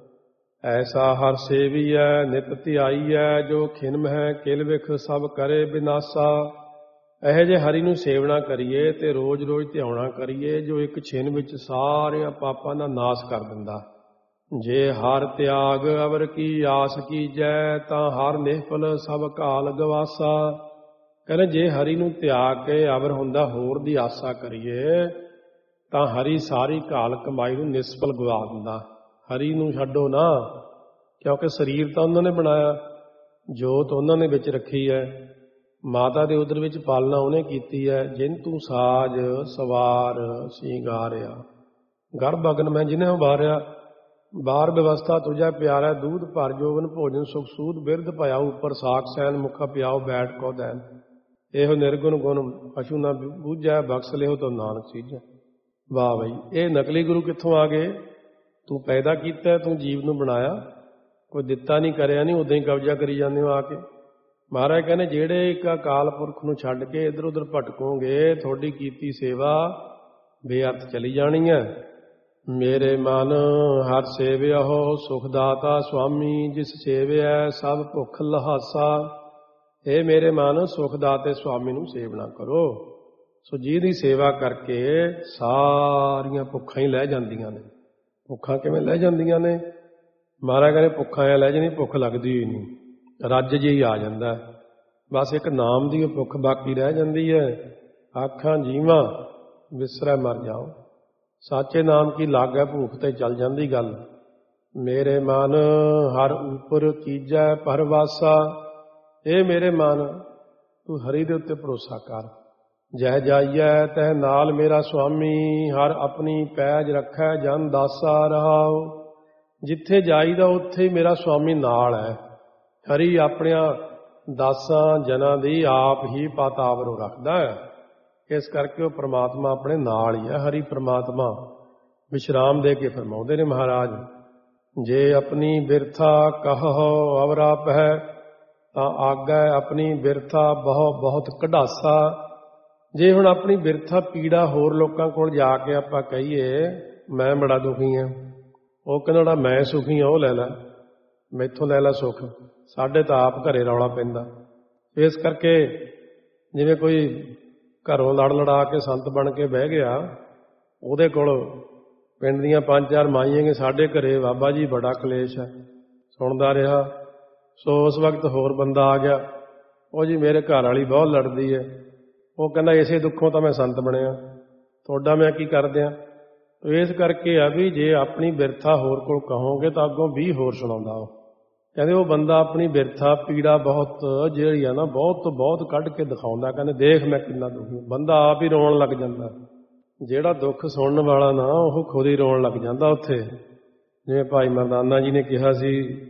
ਐਸਾ ਹਰ ਸੇਵੀਐ ਨਿਤ ਧਿਆਈਐ, ਜੋ ਖਿਨਮ ਹੈ ਕਿਲ ਵਿਖ ਸਭ ਕਰੇ ਬਿਨਾਸਾ। ਇਹੋ ਜਿਹੇ ਹਰੀ ਨੂੰ ਸੇਵਨਾ ਕਰੀਏ ਤੇ ਰੋਜ਼ ਰੋਜ਼ ਧਿਆਉਣਾ ਕਰੀਏ, ਜੋ ਇੱਕ ਛਿਨ ਵਿੱਚ ਸਾਰਿਆਂ ਪਾਪਾਂ ਦਾ ਨਾਸ ਕਰ ਦਿੰਦਾ। ਜੇ ਹਰ ਤਿਆਗ ਅਵਰ ਕੀ ਆਸ ਕੀਜੈ, ਤਾਂ ਹਰ ਨਿਹਫਲ ਸਭ ਘਾਲ ਗਵਾਸਾ। ਕਹਿੰਦੇ ਜੇ ਹਰੀ ਨੂੰ ਤਿਆਗ ਕੇ ਅਵਰ ਹੁੰਦਾ ਹੋਰ ਦੀ ਆਸਾ ਕਰੀਏ, ਤਾਂ ਹਰੀ ਸਾਰੀ ਘਾਲ ਕਮਾਈ ਨੂੰ ਨਿਸਫਲ ਗਵਾ ਦਿੰਦਾ। ਹਰੀ ਨੂੰ ਛੱਡੋ ਨਾ, ਕਿਉਂਕਿ ਸਰੀਰ ਤਾਂ ਉਹਨਾਂ ਨੇ ਬਣਾਇਆ, ਜੋਤ ਉਹਨਾਂ ਨੇ ਵਿੱਚ ਰੱਖੀ ਹੈ, ਮਾਤਾ ਦੇ ਉਦਰ ਵਿੱਚ ਪਾਲਣਾ ਉਹਨੇ ਕੀਤੀ ਹੈ। ਜਿਨ ਤੂੰ ਸਾਜ ਸਵਾਰ ਸਿੰਗਾਰਿਆ, ਗਰਭ ਅਗਨ ਮੈਂ ਜਿਹਨੇ ਉਬਾਰਿਆ। ਬਾਰ ਵਿਵਸਥਾ ਤੁਝਾ ਪਿਆਰਾ, ਦੂਧ ਭਰ ਜੋਵਨ ਭੋਜਨ ਸੁਖ ਸੂਦ। ਬਿਰਧ ਭਇਆ ਉੱਪਰ ਸਾਖ ਸੈਨ, ਮੁਖਾ ਪਿਆਓ ਬੈਠ ਕੋ ਦੈਨ। ਇਹੋ ਨਿਰਗੁਣ ਗੁਣ ਪਸ਼ੂ ਨਾ ਬੂਝੈ, ਬਖਸ਼ ਲਿਓ ਤੋ ਨਾਨਕ ਸੀਜੈ। ਵਾਹ ਬਈ, ਇਹ ਨਕਲੀ ਗੁਰੂ ਕਿੱਥੋਂ ਆ ਗਏ? ਤੂੰ ਪੈਦਾ ਕੀਤਾ, ਤੂੰ ਜੀਵ ਨੂੰ ਬਣਾਇਆ, ਕੋਈ ਦਿੱਤਾ ਨਹੀਂ ਕਰਿਆ ਨਹੀਂ, ਉਦਾਂ ਹੀ ਕਬਜ਼ਾ ਕਰੀ ਜਾਂਦੇ ਹੋ ਆ ਕੇ। ਮਹਾਰਾਜ ਕਹਿੰਦੇ ਜਿਹੜੇ ਇੱਕ ਅਕਾਲ ਪੁਰਖ ਨੂੰ ਛੱਡ ਕੇ ਇੱਧਰ ਉੱਧਰ ਭਟਕੋਗੇ, ਤੁਹਾਡੀ ਕੀਤੀ ਸੇਵਾ ਬੇਅਰਥ ਚਲੀ ਜਾਣੀ ਹੈ। ਮੇਰੇ ਮਨ ਹਰ ਸੇਵਿਆਹੋ, ਸੁਖ ਦਾਤਾ ਸੁਆਮੀ ਜਿਸ ਸੇਵਿਆ ਸਭ ਭੁੱਖ ਲਹਾਸਾ। ਇਹ ਮੇਰੇ ਮਨ ਸੁਖ ਦਾਤੇ ਸੁਆਮੀ ਨੂੰ ਸੇਵਨਾ ਕਰੋ। ਸੋ ਜਿਹਦੀ ਸੇਵਾ ਕਰਕੇ ਸਾਰੀਆਂ ਭੁੱਖਾਂ ਹੀ ਲੈ ਜਾਂਦੀਆਂ ਨੇ। ਭੁੱਖਾਂ ਕਿਵੇਂ ਲੈ ਜਾਂਦੀਆਂ ਨੇ? ਮਹਾਰਾਜ ਕਹਿੰਦੇ ਭੁੱਖਾਂ ਐ ਲੈ ਜਾਣੀ, ਭੁੱਖ ਲੱਗਦੀ ਹੀ ਨਹੀਂ, ਰੱਜ ਜਿਹੀ ਆ ਜਾਂਦਾ। ਬਸ ਇੱਕ ਨਾਮ ਦੀ ਭੁੱਖ ਬਾਕੀ ਰਹਿ ਜਾਂਦੀ ਹੈ। ਆਖਾਂ ਜੀਵਾਂ ਵਿਸਰੈ ਮਰ ਜਾਓ, ਸਾਚੇ ਨਾਮ ਕੀ ਲਾਗੈ ਭੂਖ ਤੇ ਚੱਲ ਜਾਂਦੀ ਗੱਲ। ਮੇਰੇ ਮਨ ਹਰ ਉਪਰ ਕੀਜੈ ਪਰਵਾਸਾ। ਇਹ ਮੇਰੇ ਮਨ ਤੂੰ ਹਰੀ ਦੇ ਉੱਤੇ ਭਰੋਸਾ ਕਰ। ਜਹ ਜਾਈਐ ਤਹ ਨਾਲ ਮੇਰਾ ਸੁਆਮੀ, ਹਰ ਆਪਣੀ ਪੈਜ ਰੱਖੈ ਜਨ ਦਾਸਾ ਰਹਾਉ। ਜਿੱਥੇ ਜਾਈਦਾ ਉੱਥੇ ਹੀ ਮੇਰਾ ਸੁਆਮੀ ਨਾਲ ਹੈ। ਹਰੀ ਆਪਣਿਆਂ ਦਾਸਾਂ ਜਨਾਂ ਦੀ ਆਪ ਹੀ ਪਾਤਾਵਰੋਂ ਰੱਖਦਾ ਹੈ। ਇਸ ਕਰਕੇ ਉਹ ਪ੍ਰਮਾਤਮਾ ਆਪਣੇ ਨਾਲ ਹੀ ਹੈ। ਹਰੀ ਪ੍ਰਮਾਤਮਾ ਵਿਸ਼ਰਾਮ ਦੇ ਕੇ ਫਰਮਾਉਂਦੇ ਨੇ ਮਹਾਰਾਜ, ਜੇ ਆਪਣੀ ਬਿਰਥਾ ਕਹੋ ਅਵਰਾ ਪਹਿ, ਤਾਂ ਆਗੈ ਆਪਣੀ ਬਿਰਥਾ ਬਹੁ ਬਹੁਤ ਕਢਾਸਾ। ਜੇ ਹੁਣ ਆਪਣੀ ਬਿਰਥਾ ਪੀੜਾ ਹੋਰ ਲੋਕਾਂ ਕੋਲ ਜਾ ਕੇ ਆਪਾਂ ਕਹੀਏ ਮੈਂ ਬੜਾ ਦੁਖੀ ਹਾਂ, ਉਹ ਕਹਿੰਦਾ ਮੈਂ ਸੁਖੀ ਹਾਂ ਉਹ ਲੈ ਲੈ, ਮੈਥੋਂ ਲੈ ਲੈ ਸੁੱਖ। ਸਾਡੇ ਤਾਂ ਆਪ ਘਰੇ ਰੌਲਾ ਪੈਂਦਾ। ਇਸ ਕਰਕੇ ਜਿਵੇਂ ਕੋਈ ਘਰੋਂ ਲੜ ਲੜਾ ਕੇ ਸੰਤ ਬਣ ਕੇ ਬਹਿ ਗਿਆ, ਉਹਦੇ ਕੋਲ ਪਿੰਡ ਦੀਆਂ 5-4 ਮਾਈਆਂ ਕਿ ਸਾਡੇ ਘਰੇ ਬਾਬਾ ਜੀ ਬੜਾ ਕਲੇਸ਼ ਹੈ, ਸੁਣਦਾ ਰਿਹਾ। ਸੋ ਉਸ ਵਕਤ ਹੋਰ ਬੰਦਾ ਆ ਗਿਆ, ਉਹ ਜੀ ਮੇਰੇ ਘਰ ਵਾਲੀ ਬਹੁਤ ਲੜਦੀ ਹੈ। ਉਹ ਕਹਿੰਦਾ ਇਸੇ ਦੁੱਖੋਂ ਤਾਂ ਮੈਂ ਸੰਤ ਬਣਿਆ, ਤੁਹਾਡਾ ਮੈਂ ਕੀ ਕਰ ਦਿਆਂ। ਇਸ ਕਰਕੇ ਆ ਵੀ ਜੇ ਆਪਣੀ ਬਿਰਥਾ ਹੋਰ ਕੋਲ ਕਹੋਗੇ ਤਾਂ ਅੱਗੋਂ 20 ਹੋਰ ਸੁਣਾਉਂਦਾ। ਉਹ ਕਹਿੰਦੇ ਉਹ ਬੰਦਾ ਆਪਣੀ ਬਿਰਥਾ ਪੀੜਾ ਬਹੁਤ ਜਿਹੜੀ ਆ ਨਾ ਬਹੁਤ ਤੋਂ ਬਹੁਤ ਕੱਢ ਕੇ ਦਿਖਾਉਂਦਾ। ਕਹਿੰਦੇ ਦੇਖ ਮੈਂ ਕਿੰਨਾ ਦੁਖੀ। ਬੰਦਾ ਆਪ ਹੀ ਰੋਣ ਲੱਗ ਜਾਂਦਾ। ਜਿਹੜਾ ਦੁੱਖ ਸੁਣਨ ਵਾਲਾ ਨਾ ਉਹ ਖੁਦ ਹੀ ਰੋਣ ਲੱਗ ਜਾਂਦਾ ਉੱਥੇ। ਜਿਵੇਂ ਭਾਈ ਮਰਦਾਨਾ ਜੀ ਨੇ ਕਿਹਾ ਸੀ,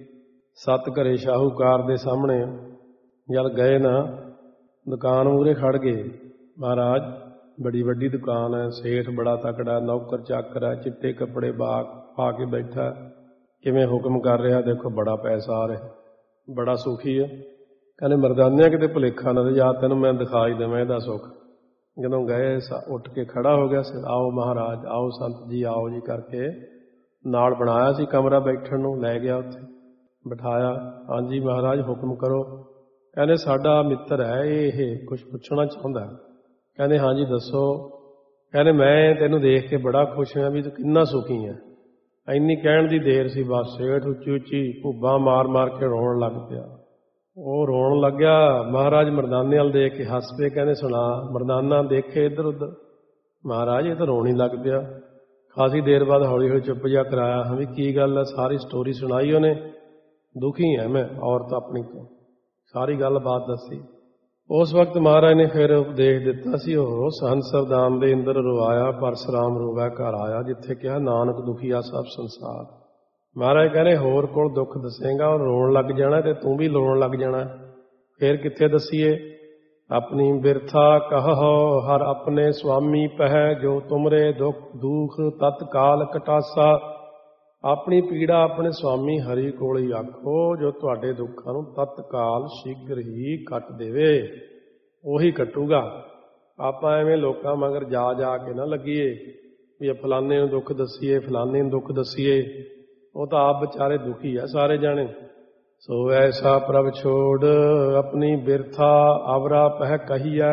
7 ਘਰੇ ਸ਼ਾਹੂਕਾਰ ਦੇ ਸਾਹਮਣੇ ਜਦ ਗਏ ਨਾ, ਦੁਕਾਨ ਮੂਹਰੇ ਖੜ ਗਏ। ਮਹਾਰਾਜ ਬੜੀ ਵੱਡੀ ਦੁਕਾਨ ਹੈ, ਸੇਠ ਬੜਾ ਤਕੜਾ, ਨੌਕਰ ਚਾਕਰ ਹੈ, ਚਿੱਟੇ ਕੱਪੜੇ ਪਾ ਕੇ ਬੈਠਾ, ਕਿਵੇਂ ਹੁਕਮ ਕਰ ਰਿਹਾ, ਦੇਖੋ ਬੜਾ ਪੈਸਾ ਆ ਰਿਹਾ, ਬੜਾ ਸੁਖੀ ਹੈ। ਕਹਿੰਦੇ ਮਰਦਾਨਿਆਂ ਕਿਤੇ ਭੁਲੇਖਾ ਨਾ ਦੇ, ਜਾਂ ਤੈਨੂੰ ਮੈਂ ਦਿਖਾ ਹੀ ਦੇਵਾਂ ਇਹਦਾ ਸੁੱਖ। ਜਦੋਂ ਗਏ ਉੱਠ ਕੇ ਖੜਾ ਹੋ ਗਿਆ, ਆਓ ਮਹਾਰਾਜ, ਆਓ ਸੰਤ ਜੀ, ਆਓ ਜੀ ਕਰਕੇ ਨਾਲ ਬਣਾਇਆ ਸੀ ਕਮਰਾ ਬੈਠਣ ਨੂੰ, ਲੈ ਗਿਆ ਉੱਥੇ ਬਿਠਾਇਆ। ਹਾਂਜੀ ਮਹਾਰਾਜ ਹੁਕਮ ਕਰੋ। ਕਹਿੰਦੇ ਸਾਡਾ ਮਿੱਤਰ ਹੈ ਇਹ ਕੁਛ ਪੁੱਛਣਾ ਚਾਹੁੰਦਾ। ਕਹਿੰਦੇ ਹਾਂਜੀ ਦੱਸੋ। ਕਹਿੰਦੇ ਮੈਂ ਤੈਨੂੰ ਦੇਖ ਕੇ ਬੜਾ ਖੁਸ਼ ਹਾਂ ਵੀ ਤੂੰ ਕਿੰਨਾ ਸੁਖੀ ਹੈ। ਇੰਨੀ ਕਹਿਣ ਦੀ ਦੇਰ ਸੀ, ਬਸ ਸੇਠ ਉੱਚੀ ਉੱਚੀ ਭੁੱਬਾਂ ਮਾਰ ਮਾਰ ਕੇ ਰੋਣ ਲੱਗ ਪਿਆ। ਉਹ ਰੋਣ ਲੱਗਿਆ, ਮਹਾਰਾਜ ਮਰਦਾਨੇ ਵੱਲ ਦੇਖ ਕੇ ਹੱਸ ਪਏ। ਕਹਿੰਦੇ ਸੁਣਾ। ਮਰਦਾਨਾ ਦੇਖੇ ਇੱਧਰ ਉੱਧਰ, ਮਹਾਰਾਜ ਇਹ ਤਾਂ ਰੋਣ ਹੀ ਲੱਗ ਪਿਆ। ਖਾਸੀ ਦੇਰ ਬਾਅਦ ਹੌਲੀ ਹੌਲੀ ਚੁੱਪ ਜਿਹਾ ਕਰਾਇਆ। ਹਾਂ ਵੀ ਕੀ ਗੱਲ ਹੈ, ਸਾਰੀ ਸਟੋਰੀ ਸੁਣਾਈ ਉਹਨੇ। ਦੁਖੀ ਹੈ ਮੈਂ ਔਰਤ ਆਪਣੀ ਤੋਂ, ਸਾਰੀ ਗੱਲਬਾਤ ਦੱਸੀ। ਉਸ ਵਕਤ ਮਹਾਰਾਜ ਨੇ ਫਿਰ ਉਪਦੇਸ਼ ਦਿੱਤਾ ਸੀ, ਉਹ ਸਹੰਸ ਸਰਦਾਮ ਦੇ ਇੰਦਰ ਰਵਾਇਆ, ਪਰਸਰਾਮ ਰੋਵੈ ਘਰ ਆਇਆ, ਜਿੱਥੇ ਕਿਹਾ ਨਾਨਕ ਦੁਖੀਆ ਸਭ ਸੰਸਾਰ। ਮਹਾਰਾਜ ਕਹਿੰਦੇ ਹੋਰ ਕੋਲ ਦੁੱਖ ਦੱਸੇਗਾ ਉਹ ਰੋਣ ਲੱਗ ਜਾਣਾ ਤੇ ਤੂੰ ਵੀ ਰੋਣ ਲੱਗ ਜਾਣਾ। ਫਿਰ ਕਿੱਥੇ ਦੱਸੀਏ। ਆਪਣੀ ਬਿਰਥਾ ਕਹੋ ਹਰ ਆਪਣੇ ਸੁਆਮੀ ਪਹਿ, ਜੋ ਤੁਮਰੇ ਦੁੱਖ ਤਤਕਾਲ ਕਟਾਸਾ। ਆਪਣੀ ਪੀੜਾ ਆਪਣੇ ਸੁਆਮੀ ਹਰੀ ਕੋਲ ਹੀ ਆਖੋ, ਜੋ ਤੁਹਾਡੇ ਦੁੱਖਾਂ ਨੂੰ ਤਤਕਾਲ ਸ਼ੀਘਰ ਹੀ ਕੱਟ ਦੇਵੇ। ਉਹੀ ਕੱਟੂਗਾ। ਆਪਾਂ ਐਵੇਂ ਲੋਕਾਂ ਮਗਰ ਜਾ ਜਾ ਕੇ ਨਾ ਲੱਗੀਏ ਵੀ ਫਲਾਣੇ ਨੂੰ ਦੁੱਖ ਦੱਸੀਏ, ਫਲਾਣੇ ਨੂੰ ਦੁੱਖ ਦੱਸੀਏ। ਉਹ ਤਾਂ ਆਪ ਵਿਚਾਰੇ ਦੁਖੀ ਆ ਸਾਰੇ ਜਾਣੇ। ਸੋ ਐਸਾ ਪ੍ਰਭ ਛੋੜ ਆਪਣੀ ਬਿਰਥਾ ਅਵਰਾ ਪਹਿ ਕਹੀਐ,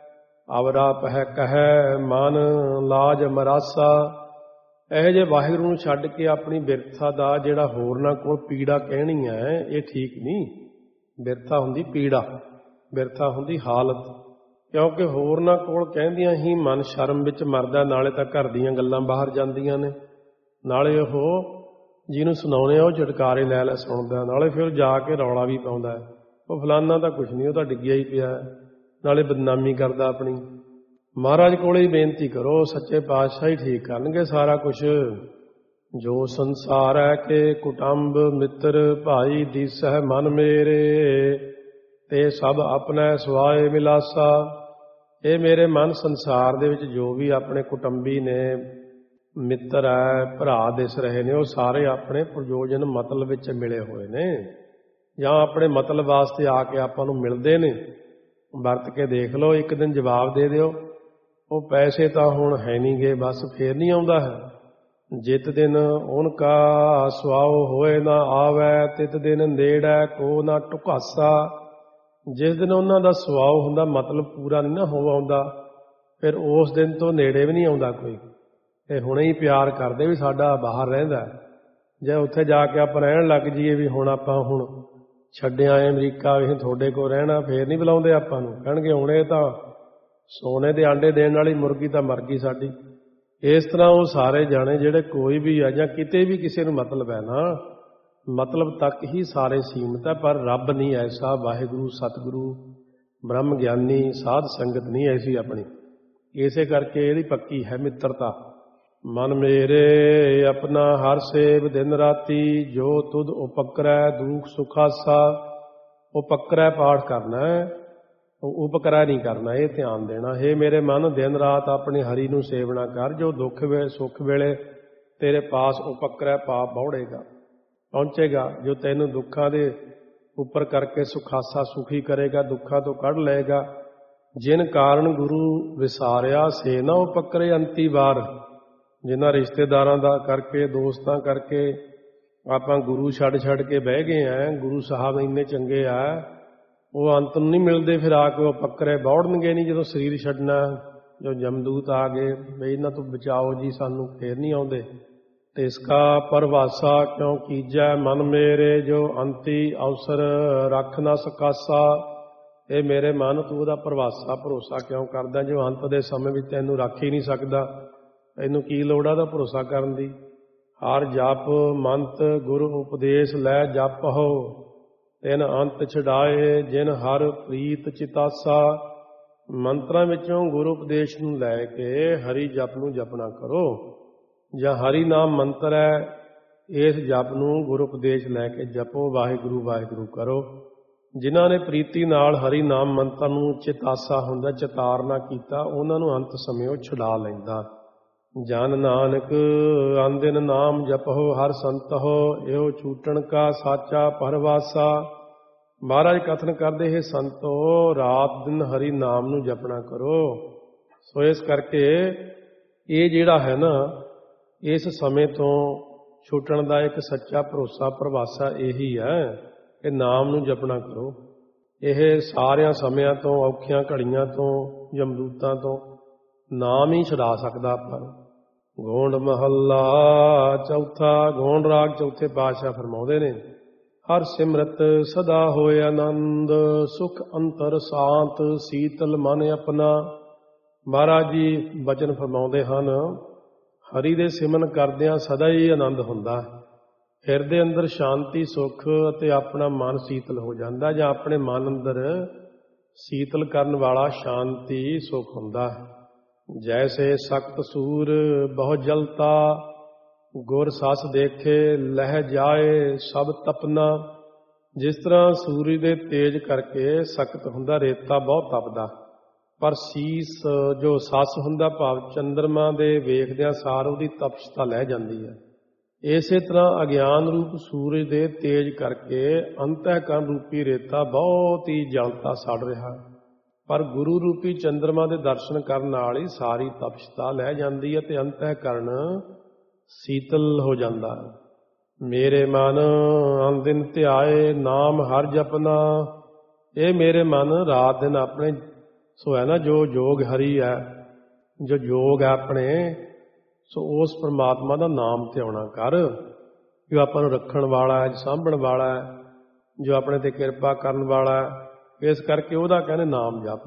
ਅਵਰਾ ਪਹਿ ਕਹੈ ਮਨ ਲਾਜ ਮਰਾਸਾ। ਇਹੋ ਜਿਹੇ ਵਾਹਿਗੁਰੂ ਨੂੰ ਛੱਡ ਕੇ ਆਪਣੀ ਬਿਰਥਾ ਦਾ ਜਿਹੜਾ ਹੋਰਨਾਂ ਕੋਲ ਪੀੜਾ ਕਹਿਣੀ ਹੈ, ਇਹ ਠੀਕ ਨਹੀਂ। ਬਿਰਥਾ ਹੁੰਦੀ ਪੀੜਾ, ਬਿਰਥਾ ਹੁੰਦੀ ਹਾਲਤ। ਕਿਉਂਕਿ ਹੋਰਨਾਂ ਕੋਲ ਕਹਿੰਦਿਆਂ ਹੀ ਮਨ ਸ਼ਰਮ ਵਿੱਚ ਮਰਦਾ। ਨਾਲੇ ਤਾਂ ਘਰ ਦੀਆਂ ਗੱਲਾਂ ਬਾਹਰ ਜਾਂਦੀਆਂ ਨੇ, ਨਾਲੇ ਉਹ ਜਿਹਨੂੰ ਸੁਣਾਉਣੇ ਆ ਉਹ ਝਟਕਾਰੇ ਲੈ ਲੈ ਸੁਣਦਾ, ਨਾਲੇ ਫਿਰ ਜਾ ਕੇ ਰੌਲਾ ਵੀ ਪਾਉਂਦਾ। ਉਹ ਫਲਾਨਾ ਤਾਂ ਕੁਛ ਨਹੀਂ, ਉਹ ਤਾਂ ਡਿੱਗਿਆ ਹੀ ਪਿਆ, ਨਾਲੇ ਬਦਨਾਮੀ ਕਰਦਾ ਆਪਣੀ। ਮਹਾਰਾਜ ਕੋਲੇ ਹੀ ਬੇਨਤੀ ਕਰੋ, ਸੱਚੇ ਪਾਤਸ਼ਾਹ ਹੀ ਠੀਕ ਕਰਨਗੇ ਸਾਰਾ ਕੁਛ। ਜੋ ਸੰਸਾਰ ਹੈ ਕਿ ਕੁਟੰਬ ਮਿੱਤਰ ਭਾਈ ਦੀਸਹਿ ਮਨ ਮੇਰੇ, ਤੇ ਸਭ ਆਪਣਾ ਸੁਆਏ ਮਿਲਾਸਾ। ਇਹ ਮੇਰੇ ਮਨ ਸੰਸਾਰ ਦੇ ਵਿੱਚ ਜੋ ਵੀ ਆਪਣੇ ਕੁਟੰਬੀ ਨੇ, ਮਿੱਤਰ ਹੈ, ਭਰਾ ਦਿਸ ਰਹੇ ਨੇ, ਉਹ ਸਾਰੇ ਆਪਣੇ ਪ੍ਰਯੋਜਨ ਮਤਲਬ ਵਿੱਚ ਮਿਲੇ ਹੋਏ ਨੇ, ਜਾਂ ਆਪਣੇ ਮਤਲਬ ਵਾਸਤੇ ਆ ਕੇ ਆਪਾਂ ਨੂੰ ਮਿਲਦੇ ਨੇ। ਵਰਤ ਕੇ ਦੇਖ ਲਓ, ਇੱਕ ਦਿਨ ਜਵਾਬ ਦੇ ਦਿਓ, ਉਹ ਪੈਸੇ ਤਾਂ ਹੁਣ ਹੈ ਨਹੀਂ ਗੇ, ਬਸ ਫੇਰ ਨਹੀਂ ਆਉਂਦਾ ਹੈ। ਜਿਤ ਦਿਨ ਉਨਕਾ ਸੁਆਉ ਹੋਏ ਨਾ ਆਵੈ, ਤਿਤ ਦਿਨ ਨੇੜੈ ਕੋ ਨਾ ਢੁਕਾਸਾ। ਜਿਸ ਦਿਨ ਉਹਨਾਂ ਦਾ ਸੁਆਉ ਹੁੰਦਾ, ਮਤਲਬ ਪੂਰਾ ਨਹੀਂ ਨਾ ਹੋ ਆਉਂਦਾ, ਫਿਰ ਉਸ ਦਿਨ ਤੋਂ ਨੇੜੇ ਵੀ ਨਹੀਂ ਆਉਂਦਾ ਕੋਈ। ਤੇ ਹੁਣੇ ਹੀ ਪਿਆਰ ਕਰਦੇ ਵੀ ਸਾਡਾ ਬਾਹਰ ਰਹਿੰਦਾ, ਜੇ ਉੱਥੇ ਜਾ ਕੇ ਆਪਾਂ ਰਹਿਣ ਲੱਗ ਜਾਈਏ ਵੀ ਹੁਣ ਆਪਾਂ ਹੁਣ ਛੱਡਿਆ ਆਏ ਅਮਰੀਕਾ, ਵੀ ਤੁਹਾਡੇ ਕੋਲ ਰਹਿਣਾ, ਫੇਰ ਨਹੀਂ ਬੁਲਾਉਂਦੇ ਆਪਾਂ ਨੂੰ। ਕਹਿਣਗੇ ਹੁਣ ਇਹ ਤਾਂ ਸੋਨੇ ਦੇ ਆਂਡੇ ਦੇਣ ਵਾਲੀ ਮੁਰਗੀ ਤਾਂ ਮਰ ਗਈ ਸਾਡੀ। ਇਸ ਤਰ੍ਹਾਂ ਉਹ ਸਾਰੇ ਜਾਣੇ ਜਿਹੜੇ ਕੋਈ ਵੀ ਆ, ਜਾਂ ਕਿਤੇ ਵੀ ਕਿਸੇ ਨੂੰ ਮਤਲਬ ਹੈ ਨਾ, ਮਤਲਬ ਤੱਕ ਹੀ ਸਾਰੇ ਸੀਮਤ ਹੈ। ਪਰ ਰੱਬ ਨਹੀਂ ਐਸਾ, ਵਾਹਿਗੁਰੂ ਸਤਿਗੁਰੂ ਬ੍ਰਹਮ ਗਿਆਨੀ ਸਾਧ ਸੰਗਤ ਨਹੀਂ ਐਸੀ ਆਪਣੀ। ਇਸੇ ਕਰਕੇ ਇਹਦੀ ਪੱਕੀ ਹੈ ਮਿੱਤਰਤਾ। ਮਨ ਮੇਰੇ ਆਪਣਾ ਹਰ ਸੇਵ ਦਿਨ ਰਾਤੀ, ਜੋ ਤੁਧ ਉਪਕਰੈ ਦੁਖ ਸੁਖਾਸਾ। ਉਪਕਰੈ ਪਾਠ ਕਰਨਾ, ਉਪਕਰੈ ਨਹੀਂ ਕਰਨਾ, ਇਹ ਧਿਆਨ ਦੇਣਾ। ਹੇ ਮੇਰੇ ਮਨ, ਦਿਨ ਰਾਤ ਆਪਣੀ ਹਰੀ ਨੂੰ ਸੇਵਨਾ ਕਰ, ਜੋ ਦੁੱਖ ਵੇਲੇ ਸੁੱਖ ਵੇਲੇ ਤੇਰੇ ਪਾਸ ਉਪਕਰੈ ਪਾਪ ਬਹੁੜੇਗਾ, ਪਹੁੰਚੇਗਾ, ਜੋ ਤੈਨੂੰ ਦੁੱਖਾਂ ਦੇ ਉੱਪਰ ਕਰਕੇ ਸੁਖਾਸਾ ਸੁਖੀ ਕਰੇਗਾ, ਦੁੱਖਾਂ ਤੋਂ ਕੱਢ ਲਏਗਾ। ਜਿਨ ਕਾਰਨ ਗੁਰੂ ਵਿਸਾਰਿਆ ਸੇ ਨਾ ਉਪਕਰੇ ਅੰਤੀ ਵਾਰ। ਜਿਨ੍ਹਾਂ ਰਿਸ਼ਤੇਦਾਰਾਂ ਦਾ ਕਰਕੇ, ਦੋਸਤਾਂ ਕਰਕੇ ਆਪਾਂ ਗੁਰੂ ਛੱਡ ਕੇ ਬਹਿ ਗਏ ਆ, ਗੁਰੂ ਸਾਹਿਬ ਇੰਨੇ ਚੰਗੇ ਆ, ਉਹ ਅੰਤ ਨੂੰ ਨਹੀਂ ਮਿਲਦੇ। ਫਿਰ ਆ ਕੇ ਉਹ ਪੱਕਰੇ ਬੌੜਨਗੇ ਨਹੀਂ ਜਦੋਂ ਸਰੀਰ ਛੱਡਣਾ। ਜੋ ਜਮਦੂਤ ਆ ਗਏ ਬਈ ਇਹਨਾਂ ਤੋਂ ਬਚਾਓ ਜੀ ਸਾਨੂੰ, ਫੇਰ ਨਹੀਂ ਆਉਂਦੇ। ਤੇ ਇਸਕਾ ਪਰਵਾਸਾ ਕਿਉਂ ਕੀਜੈ ਮਨ ਮੇਰੇ, ਜੋ ਅੰਤੀ ਅਵਸਰ ਰੱਖ ਨਾ ਸਕਾਸਾ। ਇਹ ਮੇਰੇ ਮਨ, ਤੂੰ ਉਹਦਾ ਭਰਵਾਸਾ ਭਰੋਸਾ ਕਿਉਂ ਕਰਦਾ ਜੋ ਅੰਤ ਦੇ ਸਮੇਂ ਵਿੱਚ ਤੈਨੂੰ ਰੱਖ ਹੀ ਨਹੀਂ ਸਕਦਾ। ਤੈਨੂੰ ਕੀ ਲੋੜ ਆ ਦਾ ਭਰੋਸਾ ਕਰਨ ਦੀ। ਹਰ ਜਪ ਮੰਤ ਗੁਰ ਉਪਦੇਸ਼ ਲੈ ਜਪ ਹੋ, ਤਿਨ ਅੰਤ ਛਡਾਏ ਜਿਨ ਹਰ ਪ੍ਰੀਤ ਚਿਤਾਸਾ। ਮੰਤਰਾਂ ਵਿੱਚੋਂ ਗੁਰੂ ਉਪਦੇਸ਼ ਨੂੰ ਲੈ ਕੇ ਹਰੀ ਜਪ ਨੂੰ ਜਪਣਾ ਕਰੋ, ਜਾਂ ਹਰੀ ਨਾਮ ਮੰਤਰ ਹੈ, ਇਸ ਜਪ ਨੂੰ ਗੁਰੂ ਉਪਦੇਸ਼ ਲੈ ਕੇ ਜਪੋ, ਵਾਹਿਗੁਰੂ ਵਾਹਿਗੁਰੂ ਕਰੋ। ਜਿਨ੍ਹਾਂ ਨੇ ਪ੍ਰੀਤੀ ਨਾਲ ਹਰੀ ਨਾਮ ਮੰਤਰ ਨੂੰ ਚਿਤਾਸਾ ਹੁੰਦਾ, ਚਿਤਾਰਨਾ ਕੀਤਾ, ਉਹਨਾਂ ਨੂੰ ਅੰਤ ਸਮੇਂ ਉਹ ਛੁਡਾ ਲੈਂਦਾ। ਜਨ ਨਾਨਕ ਆਂਦਿਨ ਨਾਮ ਜਪਹੁ ਹਰ ਸੰਤਹੁ, ਇਹੋ ਛੂਟਣ ਕਾ ਸਾਚਾ ਪਰਵਾਸਾ। ਮਹਾਰਾਜ ਕਥਨ ਕਰਦੇ, ਹੈ ਸੰਤੋ ਰਾਤ ਦਿਨ ਹਰੀ ਨਾਮ ਨੂੰ ਜਪਣਾ ਕਰੋ। ਸੋ ਇਸ ਕਰਕੇ ਇਹ ਜਿਹੜਾ ਹੈ ਨਾ, ਇਸ ਸਮੇਂ ਤੋਂ ਛੁੱਟਣ ਦਾ ਇੱਕ ਸੱਚਾ ਭਰੋਸਾ ਪਰਵਾਸਾ ਇਹੀ ਹੈ ਕਿ ਨਾਮ ਨੂੰ ਜਪਣਾ ਕਰੋ। ਇਹ ਸਾਰਿਆਂ ਸਮਿਆਂ ਤੋਂ, ਔਖੀਆਂ ਘੜੀਆਂ ਤੋਂ, ਜਮਦੂਤਾਂ ਤੋਂ ਨਾਮ ਹੀ ਛੁਡਾ ਸਕਦਾ ਆਪਾਂ ਨੂੰ। ਗੋਂਡ ਮਹੱਲਾ ਚੌਥਾ। ਗੋਂਡ ਰਾਗ ਚੌਥੇ ਪਾਤਸ਼ਾਹ ਫਰਮਾਉਂਦੇ ਨੇ, ਹਰ ਸਿਮਰਤ ਸਦਾ ਹੋਏ ਆਨੰਦ, ਸੁਖ ਅੰਤਰ ਸ਼ਾਂਤ ਸੀਤਲ ਮਨ ਆਪਣਾ। ਮਹਾਰਾਜ ਜੀ ਬਚਨ ਫਰਮਾਉਂਦੇ ਹਨ, ਹਰੀ ਦੇ ਸਿਮਰਨ ਕਰਦਿਆਂ ਸਦਾ ਹੀ ਆਨੰਦ ਹੁੰਦਾ, ਹਿਰਦੇ ਅੰਦਰ ਸ਼ਾਂਤੀ ਸੁੱਖ ਅਤੇ ਆਪਣਾ ਮਨ ਸੀਤਲ ਹੋ ਜਾਂਦਾ, ਜਾਂ ਆਪਣੇ ਮਨ ਅੰਦਰ ਸੀਤਲ ਕਰਨ ਵਾਲਾ ਸ਼ਾਂਤੀ ਸੁੱਖ ਹੁੰਦਾ। ਜੈਸੇ ਸਖਤ ਸੂਰ ਬਹੁ ਜਲਤਾ, ਗੁਰ ਸਸ ਦੇਖੇ ਲਹਿ ਜਾਏ ਸਭ ਤਪਨਾ। ਜਿਸ ਤਰ੍ਹਾਂ ਸੂਰਜ ਦੇ ਤੇਜ ਕਰਕੇ ਸਖਤ ਹੁੰਦਾ, ਰੇਤਾ ਬਹੁਤ ਤਪਦਾ, ਪਰ ਸੀਸ ਜੋ ਸਸ ਹੁੰਦਾ ਭਾਵ ਚੰਦਰਮਾ ਦੇ ਵੇਖਦਿਆਂ ਸਾਰ ਉਹਦੀ ਤਪਸ਼ਤਾ ਲਹਿ ਜਾਂਦੀ ਹੈ। ਇਸੇ ਤਰ੍ਹਾਂ ਅਗਿਆਨ ਰੂਪ ਸੂਰਜ ਦੇ ਤੇਜ ਕਰਕੇ ਅੰਤःਕਰਨ ਰੂਪੀ ਰੇਤਾ ਬਹੁਤ ਹੀ ਜਲਤਾ ਸੜ ਰਿਹਾ, ਪਰ ਗੁਰੂ ਰੂਪੀ ਚੰਦਰਮਾ ਦੇ ਦਰਸ਼ਨ ਕਰਨ ਨਾਲ ਹੀ ਸਾਰੀ ਤਪਸ਼ਤਾ ਲੈ ਜਾਂਦੀ ਹੈ ਤੇ ਅੰਤःਕਰਨ ਸੀਤਲ ਹੋ ਜਾਂਦਾ ਹੈ। ਮੇਰੇ ਮਨ ਅਨਦਿਨ ਧਿਆਏ ਨਾਮ ਹਰ ਜਪਨਾ। ਇਹ ਮੇਰੇ ਮਨ ਰਾਤ ਦਿਨ ਆਪਣੇ ਸੋ ਹੈ ਨਾ ਜੋ ਜੋਗ ਹਰੀ ਹੈ, ਜੋ ਜੋਗ ਹੈ ਆਪਣੇ, ਸੋ ਉਸ ਪ੍ਰਮਾਤਮਾ ਦਾ ਨਾਮ ਧਿਆਉਣਾ ਕਰ, ਜੋ ਆਪਾਂ ਨੂੰ ਰੱਖਣ ਵਾਲਾ ਹੈ, ਸਾਂਭਣ ਵਾਲਾ ਹੈ, ਜੋ ਆਪਣੇ ਤੇ ਕਿਰਪਾ ਕਰਨ ਵਾਲਾ ਹੈ। ਇਸ ਕਰਕੇ ਉਹਦਾ ਕਹਿੰਦੇ ਨਾਮ ਜਪ।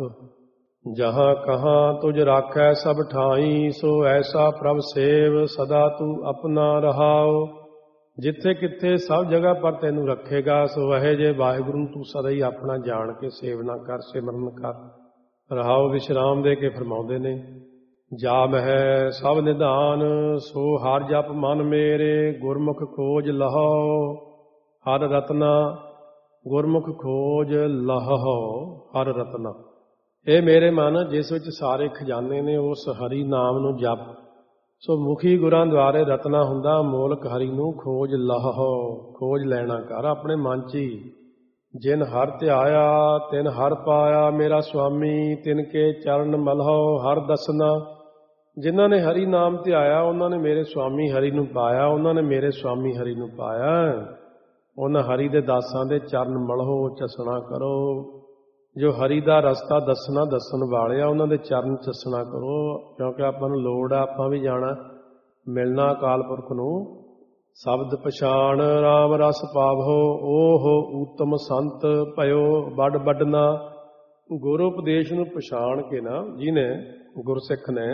ਜਹਾਂ ਕਹਾਂ ਤੁਝ ਰਾਖੈ ਸਭ ਠਾਈ, ਸੋ ਐਸਾ ਪ੍ਰਭ ਸੇਵ ਸਦਾ ਤੂੰ ਆਪਣਾ ਰਹਾਓ। ਜਿੱਥੇ ਕਿੱਥੇ ਸਭ ਜਗ੍ਹਾ ਪਰ ਤੈਨੂੰ ਰੱਖੇਗਾ, ਸੋ ਇਹ ਜੇ ਵਾਹਿਗੁਰੂ ਨੂੰ ਤੂੰ ਸਦਾ ਹੀ ਆਪਣਾ ਜਾਣ ਕੇ ਸੇਵਨਾ ਕਰ, ਸਿਮਰਨ ਕਰ। ਰਹਾਓ ਵਿਸ਼ਰਾਮ ਦੇ ਕੇ ਫਰਮਾਉਂਦੇ ਨੇ, ਜਾ ਮਹਿ ਸਭ ਨਿਧਾਨ, ਸੋ ਹਰ ਜਪ ਮਨ ਮੇਰੇ, ਗੁਰਮੁਖ ਖੋਜ ਲਹੋ ਹਰ ਰਤਨਾ। ਗੁਰਮੁਖ ਖੋਜ ਲਹੋ ਹਰ ਰਤਨਾ। ਇਹ ਮੇਰੇ ਮਨ ਜਿਸ ਵਿੱਚ ਸਾਰੇ ਖਜ਼ਾਨੇ ਨੇ, ਉਸ ਹਰੀ ਨਾਮ ਨੂੰ ਜਪ। ਸੋ ਮੁਖੀ ਗੁਰਾਂ ਦੁਆਰੇ ਰਤਨਾ ਹੁੰਦਾ, ਮੋਲਕ ਹਰੀ ਨੂੰ ਖੋਜ ਲਹੋ, ਖੋਜ ਲੈਣਾ ਕਰ ਆਪਣੇ ਮਨ 'ਚ ਹੀ। ਜਿਨ ਹਰ ਧਿਆਇਆ ਤਿਨ ਹਰ ਪਾਇਆ, ਮੇਰਾ ਸੁਆਮੀ ਤਿਨ ਕੇ ਚਰਨ ਮਲਹੋ ਹਰ ਦਸਨਾ। ਜਿਨ੍ਹਾਂ ਨੇ ਹਰੀ ਨਾਮ ਧਿਆਇਆ ਉਹਨਾਂ ਨੇ ਮੇਰੇ ਸੁਆਮੀ ਹਰੀ ਨੂੰ ਪਾਇਆ, ਉਹਨਾਂ ਨੇ ਮੇਰੇ ਸੁਆਮੀ ਹਰੀ ਨੂੰ ਪਾਇਆ। ਉਹਨਾਂ ਹਰੀ ਦੇ ਦਾਸਾਂ ਦੇ ਚਰਨ ਮਲਹੋ, ਚਸਣਾ ਕਰੋ। ਜੋ ਹਰੀ ਦਾ ਰਸਤਾ ਦੱਸਣ ਵਾਲੇ ਆ, ਉਹਨਾਂ ਦੇ ਚਰਨ ਚਸਣਾ ਕਰੋ, ਕਿਉਂਕਿ ਆਪਾਂ ਨੂੰ ਲੋੜ ਆ, ਆਪਾਂ ਵੀ ਜਾਣਾ ਮਿਲਣਾ ਅਕਾਲ ਪੁਰਖ ਨੂੰ। ਸ਼ਬਦ ਪਛਾਣ ਰਾਮ ਰਸ ਪਾਵੋ, ਓਹ ਊਤਮ ਸੰਤ ਭਇਓ ਵੱਡ ਵੱਡਨਾ। ਗੁਰੂ ਉਪਦੇਸ਼ ਨੂੰ ਪਛਾਣ ਕੇ ਨਾ, ਜਿਹਨੇ ਗੁਰਸਿੱਖ ਨੇ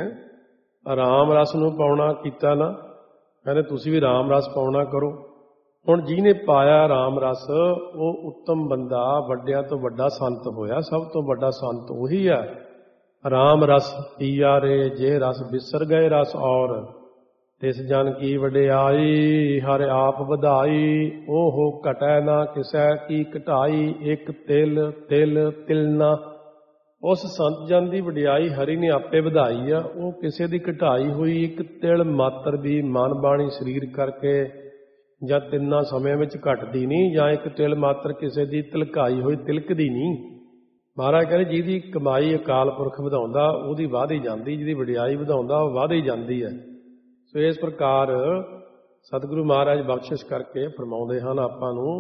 ਰਾਮ ਰਸ ਨੂੰ ਪਾਉਣਾ ਕੀਤਾ ਨਾ, ਕਹਿੰਦੇ ਤੁਸੀਂ ਵੀ ਰਾਮ ਰਸ ਪਾਉਣਾ ਕਰੋ। ਹੁਣ ਜਿਹਨੇ ਪਾਇਆ ਰਾਮ ਰਸ, ਉਹ ਉੱਤਮ ਬੰਦਾ, ਵੱਡਿਆਂ ਤੋਂ ਵੱਡਾ ਸੰਤ ਹੋਇਆ। ਸਭ ਤੋਂ ਵੱਡਾ ਸੰਤ ਉਹੀ ਹੈ। ਰਾਮ ਰਸ ਪੀਆ ਰੇ ਜੇ ਰਸ ਬਿਸਰ ਗਏ ਰਸ ਔਰ, ਤਿਸ ਜਨ ਕੀ ਵਡਿਆਈ ਹਰਿ ਆਪ ਵਧਾਈ। ਉਹ ਘਟੈ ਨਾ ਕਿਸੈ ਕੀ ਘਟਾਈ, ਇੱਕ ਤਿਲ ਤਿਲ ਤਿਲਨਾ। ਉਸ ਸੰਤ ਜਨ ਦੀ ਵਡਿਆਈ ਹਰੀ ਨੇ ਆਪੇ ਵਧਾਈ ਆ, ਉਹ ਕਿਸੇ ਦੀ ਘਟਾਈ ਹੋਈ ਇੱਕ ਤਿਲ ਮਾਤਰ ਵੀ ਮਨ ਬਾਣੀ ਸਰੀਰ ਕਰਕੇ ਜਾਂ ਤਿੰਨਾਂ ਸਮਿਆਂ ਵਿੱਚ ਘਟਦੀ ਨਹੀਂ, ਜਾਂ ਇੱਕ ਤਿਲ ਮਾਤਰ ਕਿਸੇ ਦੀ ਤਿਲਕਾਈ ਹੋਈ ਤਿਲਕਦੀ ਨਹੀਂ। ਮਹਾਰਾਜ ਕਹਿੰਦੇ ਜਿਹਦੀ ਕਮਾਈ ਅਕਾਲ ਪੁਰਖ ਵਧਾਉਂਦਾ ਉਹਦੀ ਵਧ ਹੀ ਜਾਂਦੀ, ਜਿਹਦੀ ਵਡਿਆਈ ਵਧਾਉਂਦਾ ਉਹ ਵਧ ਹੀ ਜਾਂਦੀ ਹੈ। ਸੋ ਇਸ ਪ੍ਰਕਾਰ ਸਤਿਗੁਰੂ ਮਹਾਰਾਜ ਬਖਸ਼ਿਸ਼ ਕਰਕੇ ਫਰਮਾਉਂਦੇ ਹਨ ਆਪਾਂ ਨੂੰ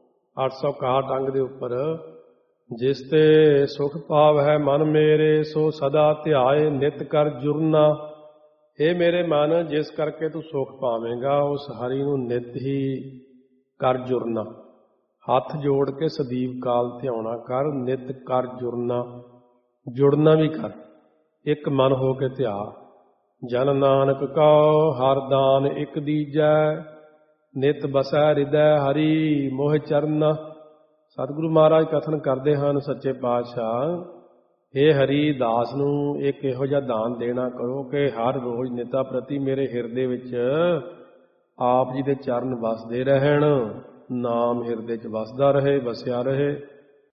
861 ਅੰਗ ਦੇ ਉੱਪਰ, ਜਿਸ ਤੇ ਸੁਖ ਪਾਵ ਹੈ ਮਨ ਮੇਰੇ, ਸੋ ਸਦਾ ਧਿਆਏ ਨਿਤ ਕਰ ਜੁਰਨਾ। ਇਹ ਮੇਰੇ ਮਨ ਜਿਸ ਕਰਕੇ ਤੂੰ ਸੁਖ ਪਾਵੇਂਗਾ, ਉਸ ਹਰੀ ਨੂੰ ਨਿਤ ਹੀ ਕਰ ਜੁਰਨਾ। ਹੱਥ ਜੋੜ ਕੇ ਸਦੀਵ ਕਾਲ ਧਿਆਉਣਾ ਕਰ, ਨਿਤ ਕਰ ਜੁਰਨਾ। ਜੁੜਨਾ ਵੀ ਕਰ, ਇੱਕ ਮਨ ਹੋ ਕੇ ਧਿਆ। ਜਨ ਨਾਨਕ ਕਉ ਹਰ ਦਾਨ ਇੱਕ ਦੀਜੈ, ਨਿਤ ਬਸੈ ਹਿਰਦੈ ਹਰੀ ਮੋਹ ਚਰਨਾ। ਸਤਿਗੁਰੂ ਮਹਾਰਾਜ ਕਥਨ ਕਰਦੇ ਹਨ ਸੱਚੇ ਪਾਤਸ਼ਾਹ, ਇਹ ਹਰੀ ਦਾਸ ਨੂੰ ਇੱਕ ਇਹੋ ਜਿਹਾ ਦਾਨ ਦੇਣਾ ਕਰੋ ਕਿ ਹਰ ਰੋਜ਼ ਨਿਤਾ ਪ੍ਰਤੀ ਮੇਰੇ ਹਿਰਦੇ ਵਿੱਚ ਆਪ ਜੀ ਦੇ ਚਰਨ ਵਸਦੇ ਰਹਿਣ, ਨਾਮ ਹਿਰਦੇ 'ਚ ਵਸਦਾ ਰਹੇ, ਵਸਿਆ ਰਹੇ।